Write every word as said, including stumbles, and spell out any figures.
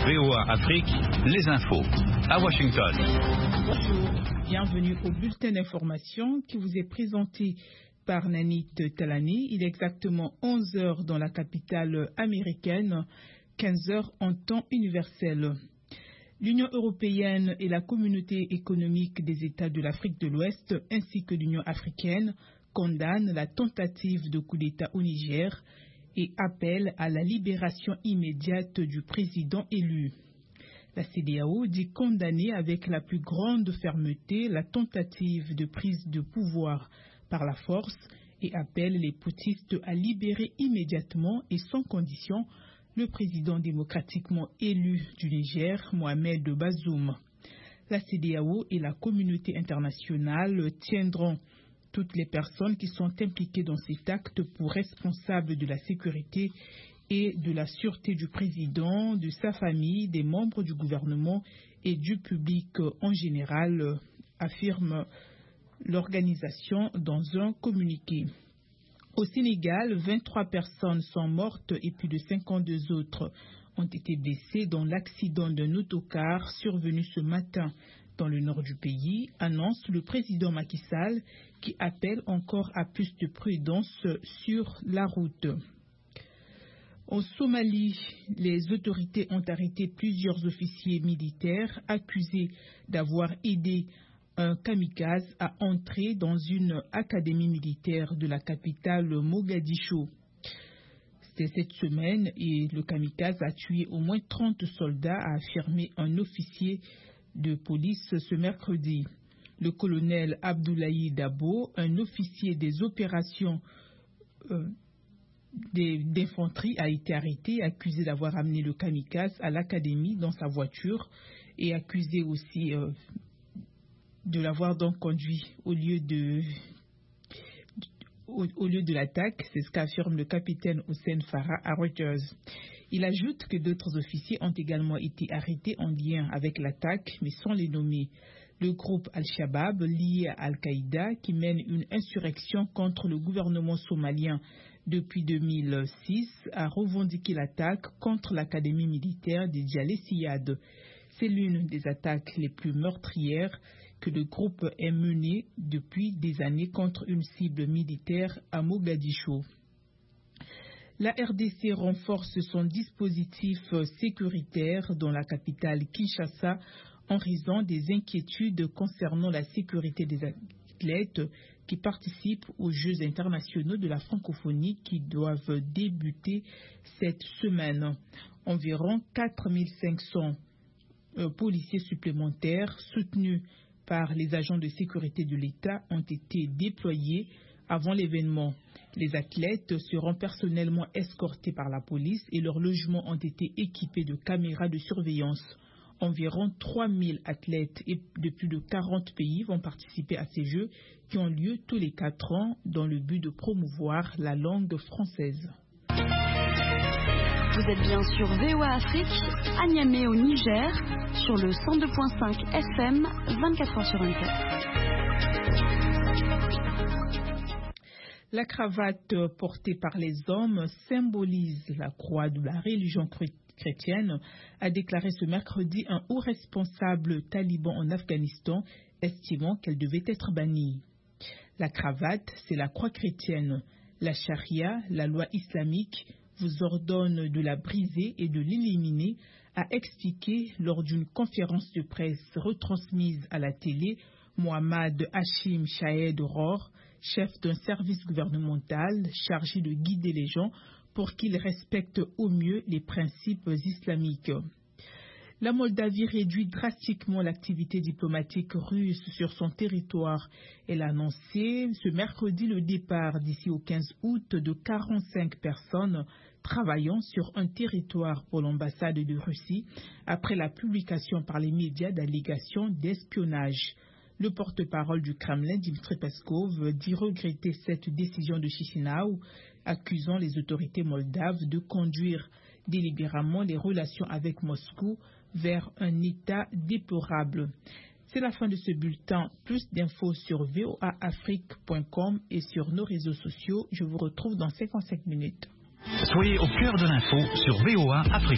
V O A Afrique, les infos à Washington. Bonjour, bienvenue au bulletin d'information qui vous est présenté par Nanit Talani. Il est exactement onze heures dans la capitale américaine, quinze heures en temps universel. L'Union européenne et la communauté économique des États de l'Afrique de l'Ouest ainsi que l'Union africaine condamnent la tentative de coup d'État au Niger et appellent à la libération immédiate du président élu. La C E D E A O dit condamner avec la plus grande fermeté la tentative de prise de pouvoir par la force et appelle les putschistes à libérer immédiatement et sans condition le président démocratiquement élu du Niger, Mohamed Bazoum. La C E D E A O et la communauté internationale tiendront toutes les personnes qui sont impliquées dans cet acte pour responsables de la sécurité et de la sûreté du président, de sa famille, des membres du gouvernement et du public en général, affirme l'organisation dans un communiqué. Au Sénégal, vingt-trois personnes sont mortes et plus de cinquante-deux autres ont été blessées dans l'accident d'un autocar survenu ce matin dans le nord du pays, annonce le président Macky Sall qui appelle encore à plus de prudence sur la route. En Somalie, les autorités ont arrêté plusieurs officiers militaires accusés d'avoir aidé un kamikaze à entrer dans une académie militaire de la capitale Mogadiscio. C'était cette semaine et le kamikaze a tué au moins trente soldats, a affirmé un officier de police ce mercredi. Le colonel Abdoulaye Dabo, un officier des opérations euh, d'infanterie, a été arrêté, accusé d'avoir amené le kamikaze à l'académie dans sa voiture et accusé aussi euh, de l'avoir donc conduit au lieu de au, au lieu de l'attaque. C'est ce qu'affirme le capitaine Hussein Farah à Reuters. Il ajoute que d'autres officiers ont également été arrêtés en lien avec l'attaque, mais sans les nommer. Le groupe Al-Shabaab, lié à Al-Qaïda, qui mène une insurrection contre le gouvernement somalien depuis deux mille six, a revendiqué l'attaque contre l'académie militaire des Djalé Siyad. C'est l'une des attaques les plus meurtrières que le groupe ait menée depuis des années contre une cible militaire à Mogadiscio. La R D C renforce son dispositif sécuritaire dans la capitale Kinshasa en raison des inquiétudes concernant la sécurité des athlètes qui participent aux Jeux internationaux de la francophonie qui doivent débuter cette semaine. Environ quatre mille cinq cents euh, policiers supplémentaires soutenus par les agents de sécurité de l'État ont été déployés avant l'événement. Les athlètes seront personnellement escortés par la police et leurs logements ont été équipés de caméras de surveillance. Environ trois mille athlètes de plus de quarante pays vont participer à ces Jeux qui ont lieu tous les quatre ans dans le but de promouvoir la langue française. Vous êtes bien sur V O A Afrique, à Niamey au Niger, sur le cent deux virgule cinq F M, vingt-quatre heures sur vingt-quatre. La cravate portée par les hommes symbolise la croix de la religion chrétienne, a déclaré ce mercredi un haut responsable taliban en Afghanistan, estimant qu'elle devait être bannie. La cravate, c'est la croix chrétienne. La charia, la loi islamique, vous ordonne de la briser et de l'éliminer, a expliqué lors d'une conférence de presse retransmise à la télé Mohammad Hashim Shahed Rohr, chef d'un service gouvernemental chargé de guider les gens pour qu'ils respectent au mieux les principes islamiques. La Moldavie réduit drastiquement l'activité diplomatique russe sur son territoire. Elle a annoncé ce mercredi le départ d'ici au quinze août de quarante-cinq personnes travaillant sur un territoire pour l'ambassade de Russie après la publication par les médias d'allégations d'espionnage. Le porte-parole du Kremlin, Dmitry Peskov, dit regretter cette décision de Chisinau, accusant les autorités moldaves de conduire délibérément les relations avec Moscou vers un état déplorable. C'est la fin de ce bulletin. Plus d'infos sur v o a afrique point com et sur nos réseaux sociaux. Je vous retrouve dans cinquante-cinq minutes. Soyez au cœur de l'info sur V O A Afrique.